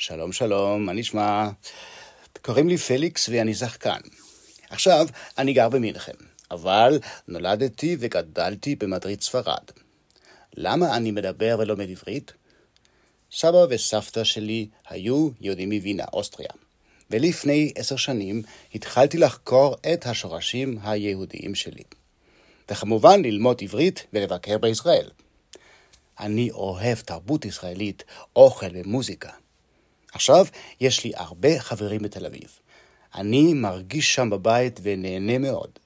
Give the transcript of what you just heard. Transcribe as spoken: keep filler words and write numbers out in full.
שלום שלום, מה נשמע? קוראים לי פליקס ואני שחקן. עכשיו אני גר במינכן, אבל נולדתי וגדלתי במדריד ספרד. למה אני מדבר ולומד עברית? סבא וסבתא שלי היו יהודים מווינה, אוסטריה. ולפני עשר שנים התחלתי לחקור את השורשים היהודיים שלי. וכמובן ללמוד עברית ולבקר בישראל. אני אוהב תרבות ישראלית, אוכל ומוזיקה. עכשיו יש לי הרבה חברים בתל אביב. אני מרגיש שם בבית ונהנה מאוד.